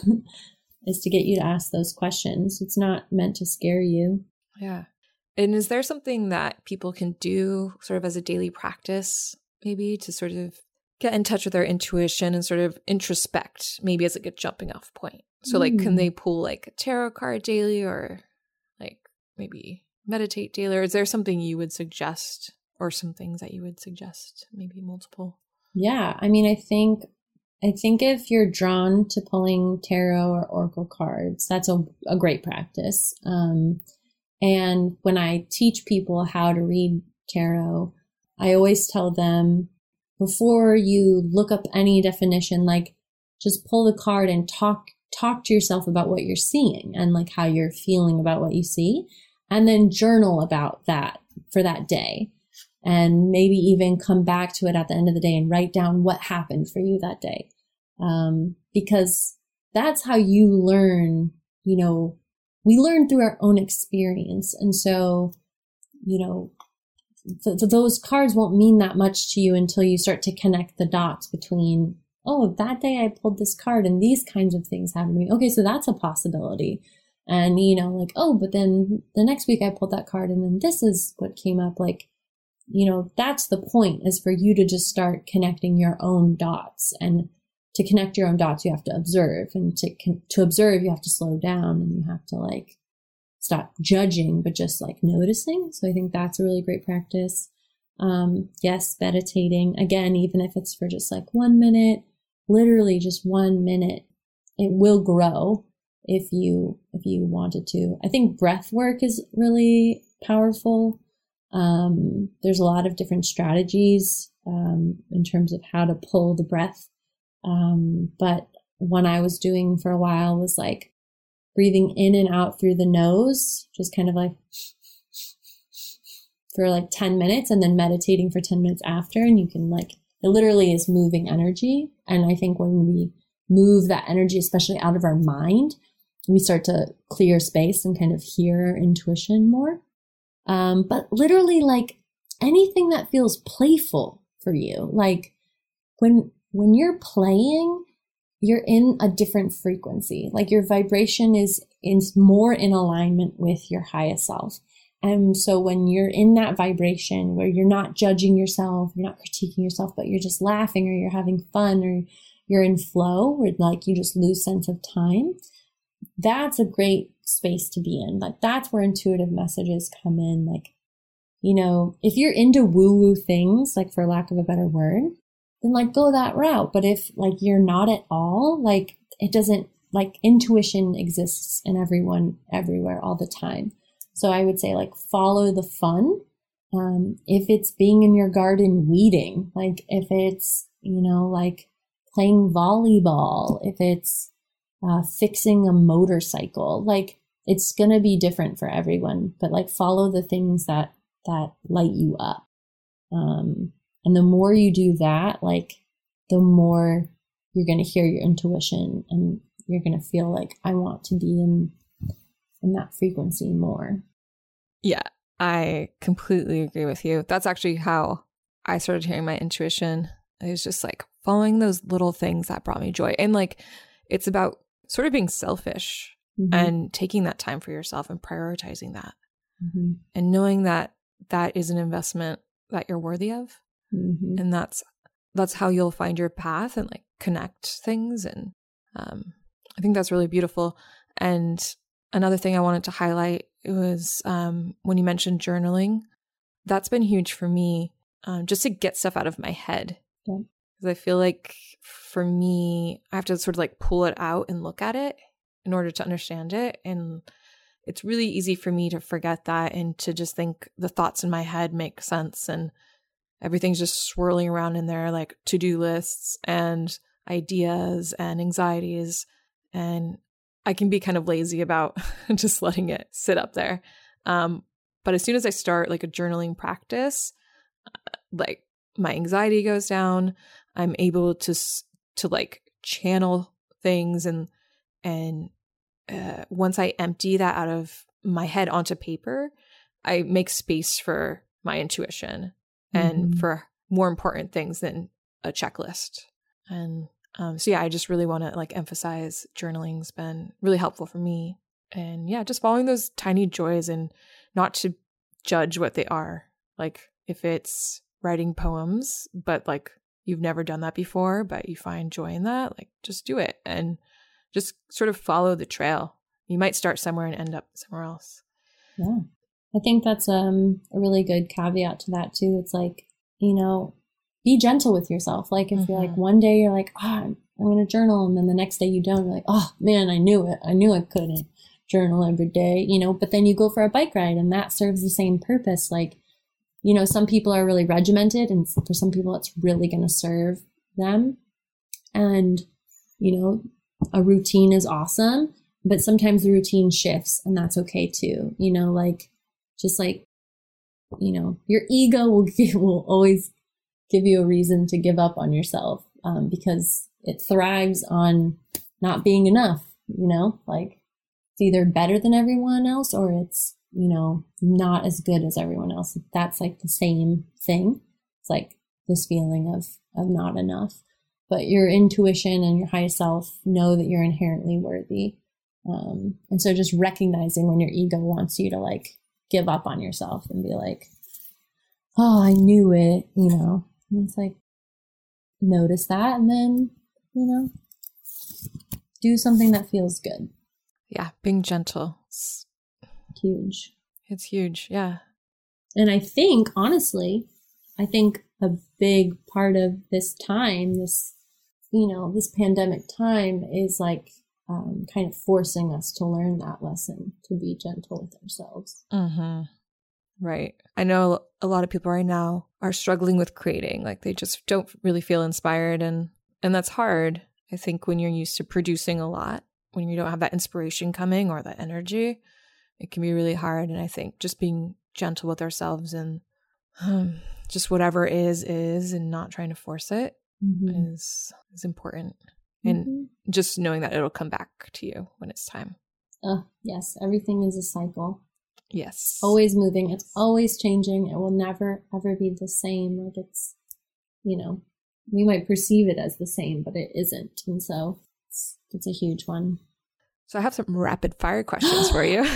is to get you to ask those questions. It's not meant to scare you. Yeah. And is there something that people can do sort of as a daily practice, maybe to sort of get in touch with their intuition and sort of introspect, maybe as like a jumping off point? So like, mm. can they pull like a tarot card daily or like maybe meditate daily? Or is there something you would suggest or some things that you would suggest, maybe multiple? Yeah. I mean, I think, I think if you're drawn to pulling tarot or oracle cards, that's a, a great practice. Um, and when I teach people how to read tarot, I always tell them before you look up any definition, like just pull the card and talk, talk to yourself about what you're seeing and like how you're feeling about what you see, and then journal about that for that day. And maybe even come back to it at the end of the day and write down what happened for you that day. Um, because that's how you learn, you know, we learn through our own experience. And so, you know, th- th- those cards won't mean that much to you until you start to connect the dots between, oh, that day I pulled this card and these kinds of things happened to me. Okay, so that's a possibility. And, you know, like, oh, but then the next week I pulled that card and then this is what came up. Like, you know, that's the point, is for you to just start connecting your own dots. And to connect your own dots, you have to observe, and to, to observe, you have to slow down and you have to like stop judging, but just like noticing. So I think that's a really great practice. Um, yes, meditating again, even if it's for just like one minute, literally just one minute, it will grow if you, if you wanted to. I think breath work is really powerful. Um, there's a lot of different strategies, um, in terms of how to pull the breath. Um, but one I was doing for a while was like breathing in and out through the nose, just kind of like for like ten minutes, and then meditating for ten minutes after. And you can like, it literally is moving energy. And I think when we move that energy, especially out of our mind, we start to clear space and kind of hear our intuition more. Um, but literally like anything that feels playful for you, like when, when you're playing, you're in a different frequency, like your vibration is, is more in alignment with your highest self. And so when you're in that vibration where you're not judging yourself, you're not critiquing yourself, but you're just laughing or you're having fun or you're in flow where like you just lose sense of time, that's a great space to be in. Like that's where intuitive messages come in. Like, you know, if you're into woo-woo things, like for lack of a better word, then like go that route. But if like you're not at all, like it doesn't, like intuition exists in everyone, everywhere, all the time. So I would say like follow the fun. Um, if it's being in your garden weeding, like if it's, you know, like playing volleyball, if it's uh, fixing a motorcycle, like it's going to be different for everyone, but like follow the things that, that light you up. Um, and the more you do that, like the more you're going to hear your intuition and you're going to feel like I want to be in, in that frequency more. Yeah, I completely agree with you. That's actually how I started hearing my intuition. It was just like following those little things that brought me joy. And like, it's about sort of being selfish mm-hmm. and taking that time for yourself and prioritizing that mm-hmm. and knowing that that is an investment that you're worthy of. Mm-hmm. And that's, that's how you'll find your path and like connect things. And um, I think that's really beautiful. And another thing I wanted to highlight was um, when you mentioned journaling, that's been huge for me, um, just to get stuff out of my head. Yeah. Because I feel like for me, I have to sort of like pull it out and look at it in order to understand it. And it's really easy for me to forget that and to just think the thoughts in my head make sense and everything's just swirling around in there, like to-do lists and ideas and anxieties. And I can be kind of lazy about just letting it sit up there. Um, but as soon as I start like a journaling practice, like my anxiety goes down. I'm able to to like channel things, and and uh, once I empty that out of my head onto paper, I make space for my intuition mm-hmm. and for more important things than a checklist. And um, so yeah, I just really want to like emphasize journaling's been really helpful for me. And yeah, just following those tiny joys and not to judge what they are. Like if it's writing poems, but like you've never done that before, but you find joy in that, like just do it and just sort of follow the trail. You might start somewhere and end up somewhere else. Yeah. I think that's um, a really good caveat to that too. It's like, you know, be gentle with yourself. Like if mm-hmm. you're like one day you're like, oh, I'm, I'm going to journal. And then the next day you don't, you're like, oh man, I knew it. I knew I couldn't journal every day, you know, but then you go for a bike ride and that serves the same purpose. Like, you know, some people are really regimented and for some people it's really going to serve them. And, you know, a routine is awesome, but sometimes the routine shifts and that's okay too. You know, like just like, you know, your ego will give, will always give you a reason to give up on yourself um, because it thrives on not being enough, you know, like it's either better than everyone else or it's, you know, not as good as everyone else. That's like the same thing. It's like this feeling of, of not enough, but your intuition and your higher self know that you're inherently worthy. Um, and so just recognizing when your ego wants you to like give up on yourself and be like, oh, I knew it, you know, and it's like, notice that. And then, you know, do something that feels good. Yeah. Being gentle. Huge. It's huge. Yeah. And I think, honestly, I think a big part of this time, this, you know, this pandemic time is like um, kind of forcing us to learn that lesson, to be gentle with ourselves. Mm-hmm. Right. I know a lot of people right now are struggling with creating, like they just don't really feel inspired. And, and that's hard. I think when you're used to producing a lot, when you don't have that inspiration coming or that energy, it can be really hard. And I think just being gentle with ourselves and um, just whatever is, is, and not trying to force it mm-hmm. is, is important. Mm-hmm. And just knowing that it'll come back to you when it's time. Oh, yes. Everything is a cycle. Yes. Always moving. It's always changing. It will never, ever be the same. Like it's, you know, we might perceive it as the same, but it isn't. And so it's, it's a huge one. So I have some rapid fire questions for you.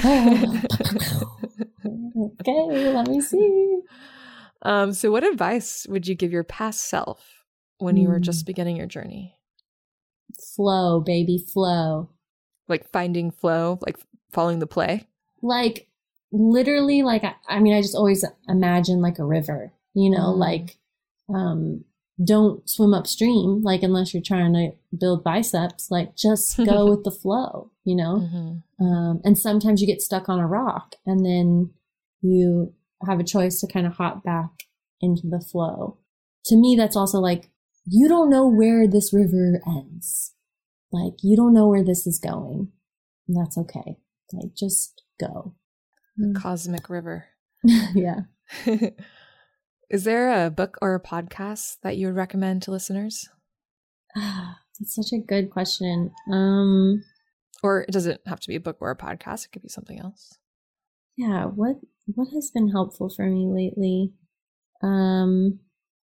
Okay, let me see. Um, so what advice would you give your past self when you were just beginning your journey? Flow, baby, flow. Like finding flow, like following the play? Like literally, like, I, I mean, I just always imagine like a river, you know, mm. like um, don't swim upstream, like unless you're trying to build biceps, like just go with the flow, you know? Mm-hmm. Um, and sometimes you get stuck on a rock and then you have a choice to kind of hop back into the flow. To me, that's also like, you don't know where this river ends. Like, you don't know where this is going. And that's okay. Like, just go. The cosmic river. Yeah. Is there a book or a podcast that you would recommend to listeners? That's such a good question. Um, or does it have to be a book or a podcast? It could be something else. Yeah. What, what has been helpful for me lately? Um,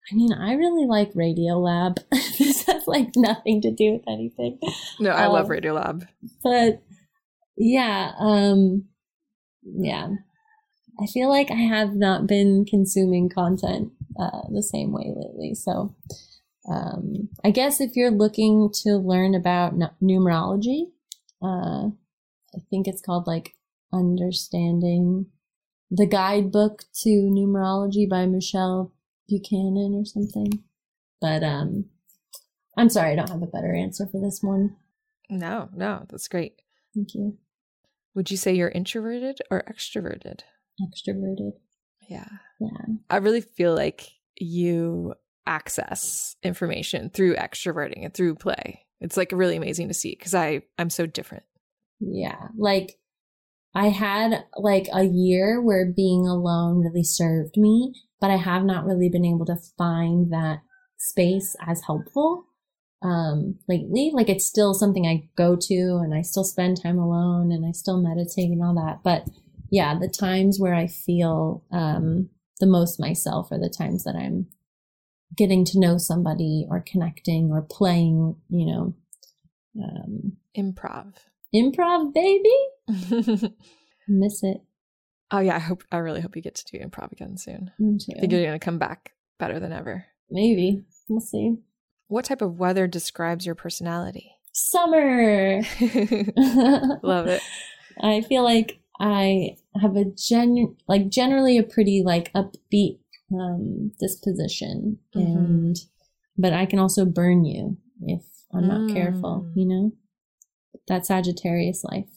I mean, I really like Radiolab. This has like nothing to do with anything. No, I um, love Radiolab. But yeah, um, yeah. I feel like I have not been consuming content uh, the same way lately. So um, I guess if you're looking to learn about n- numerology, uh, I think it's called like Understanding the Guidebook to Numerology by Michelle Buchanan or something. But um, I'm sorry, I don't have a better answer for this one. No, no, that's great. Thank you. Would you say you're introverted or extroverted? Extroverted. Yeah. Yeah. I really feel like you access information through extroverting and through play. It's like really amazing to see because I I'm so different. Yeah. Like I had like a year where being alone really served me, but I have not really been able to find that space as helpful um lately. Like it's still something I go to and I still spend time alone and I still meditate and all that. But yeah, the times where I feel um, the most myself are the times that I'm getting to know somebody or connecting or playing, you know. Um, improv. Improv, baby. Miss it. Oh yeah, I hope. I really hope you get to do improv again soon. Me too. I think you're going to come back better than ever. Maybe. We'll see. What type of weather describes your personality? Summer. Love it. I feel like I have a gen like generally a pretty like upbeat um disposition mm-hmm. and but I can also burn you if I'm not mm. careful, you know? That Sagittarius life.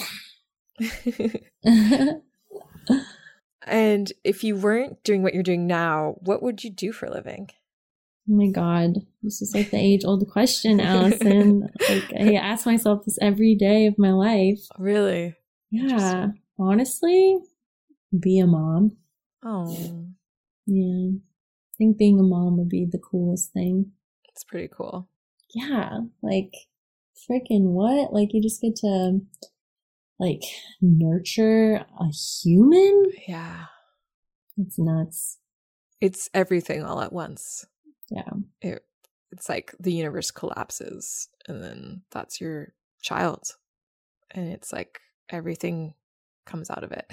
And if you weren't doing what you're doing now, what would you do for a living? Oh my God. This is like the age old question, Allison. Like I ask myself this every day of my life. Really? Yeah. Honestly, be a mom. Oh. Yeah. I think being a mom would be the coolest thing. It's pretty cool. Yeah. Like, freaking what? Like, you just get to, like, nurture a human? Yeah. It's nuts. It's everything all at once. Yeah. It, it's like the universe collapses and then that's your child. And it's like everything comes out of it.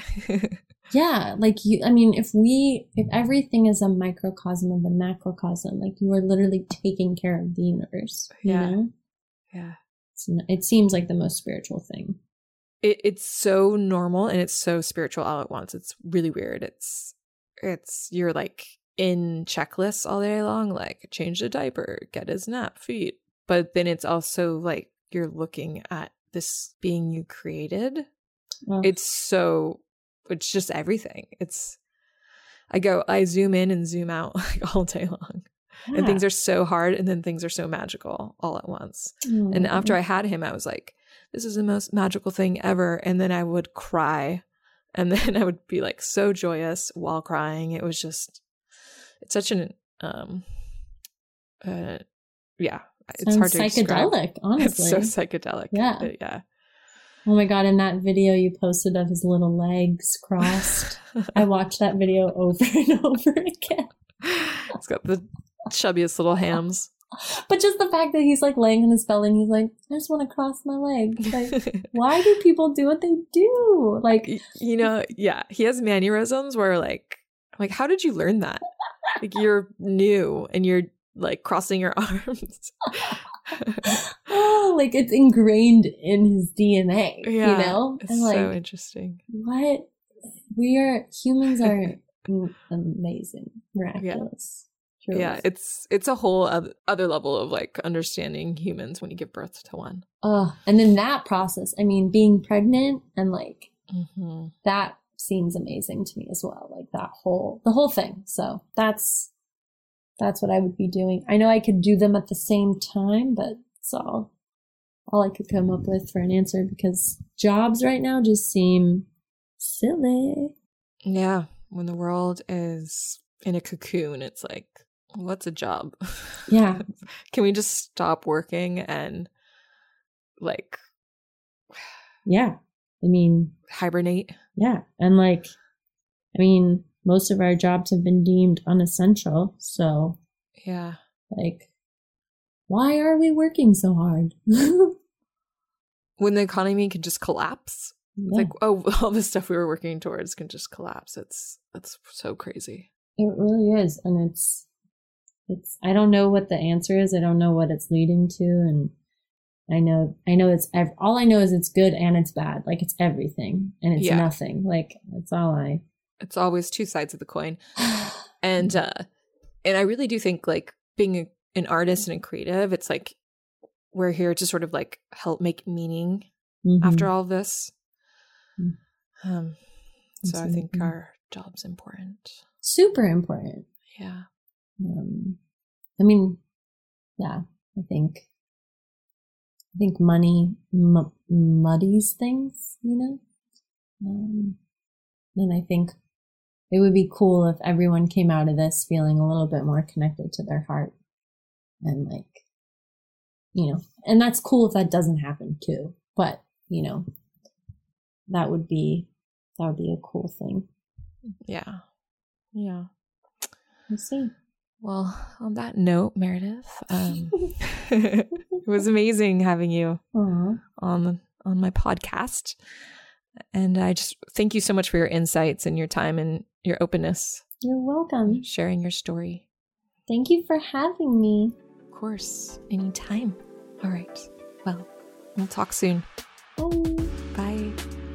Yeah. Like you, I mean, if we, if everything is a microcosm of the macrocosm, like you are literally taking care of the universe. You yeah. know? Yeah. It's, it seems like the most spiritual thing. It, it's so normal and it's so spiritual all at once. It's really weird. It's, it's, you're like in checklists all day long, like change the diaper, get his nap, feed. But then it's also like you're looking at this being you created. Oh. It's so, it's just everything. It's, I go, I zoom in and zoom out like all day long. Yeah. And things are so hard and then things are so magical all at once. Mm. And after I had him, I was like, this is the most magical thing ever. And then I would cry. And then I would be like so joyous while crying. It was just, it's such an, um, uh, yeah, it's Sounds hard to psychedelic, describe. Honestly. It's so psychedelic. Yeah. But yeah. Oh my God. In that video you posted of his little legs crossed, I watched that video over and over again. It's got the chubbiest little hams. But just the fact that he's like laying on his belly and he's like, I just want to cross my legs. Like, why do people do what they do? Like, you know, yeah, he has mannerisms where like, I'm like, how did you learn that? Like you're new and you're like crossing your arms. Oh, like it's ingrained in his D N A, yeah, you know? It's and like, so interesting. What? We are, humans are amazing, miraculous. Yeah. yeah, it's it's a whole other level of like understanding humans when you give birth to one. Oh, and then that process, I mean, being pregnant and like mm-hmm. that seems amazing to me as well. Like that whole, the whole thing. So that's, that's what I would be doing. I know I could do them at the same time, but it's all, all I could come up with for an answer because jobs right now just seem silly. Yeah. When the world is in a cocoon, it's like, what's a job? Yeah. Can we just stop working and like, yeah. I mean, hibernate? Yeah. And like, I mean, most of our jobs have been deemed unessential. So Yeah. Like, why are we working so hard? When the economy can just collapse. Yeah. It's like, oh, all the stuff we were working towards can just collapse. It's it's so crazy. It really is. And it's, it's, I don't know what the answer is. I don't know what it's leading to. And I know, I know it's, ev- all I know is it's good and it's bad. Like it's everything and it's Yeah. nothing. Like that's all I. It's always two sides of the coin. And, uh, and I really do think like being a, an artist and a creative, it's like, we're here to sort of like help make meaning Mm-hmm. after all of this. Mm-hmm. Um, so Absolutely. I think our job's important. Super important. Yeah. Um, I mean, yeah, I think, I think money m- muddies things, you know? Um, and I think it would be cool if everyone came out of this feeling a little bit more connected to their heart and like, you know, and that's cool if that doesn't happen too, but you know, that would be, that would be a cool thing. Yeah. Yeah. We'll see. Well, on that note, Meredith, um, it was amazing having you Aww. on on my podcast. And I just thank you so much for your insights and your time and your openness, You're welcome. sharing your story. Thank you for having me. Of course, anytime. All right. Well, we'll talk soon. Bye. Bye.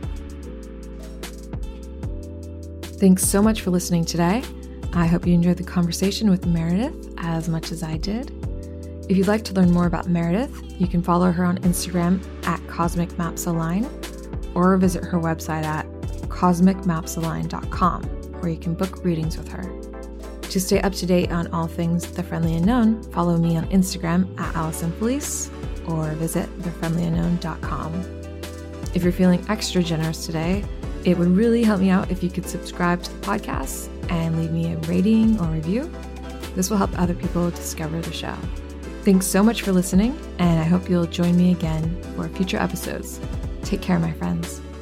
Thanks so much for listening today. I hope you enjoyed the conversation with Meredith as much as I did. If you'd like to learn more about Meredith, you can follow her on Instagram at Cosmic Maps Align or visit her website at cosmic maps align dot com, where you can book readings with her. To stay up to date on all things The Friendly Unknown, follow me on Instagram at Allison Felice or visit the friendly unknown dot com. If you're feeling extra generous today, it would really help me out if you could subscribe to the podcast and leave me a rating or review. This will help other people discover the show. Thanks so much for listening, and I hope you'll join me again for future episodes. Take care, my friends.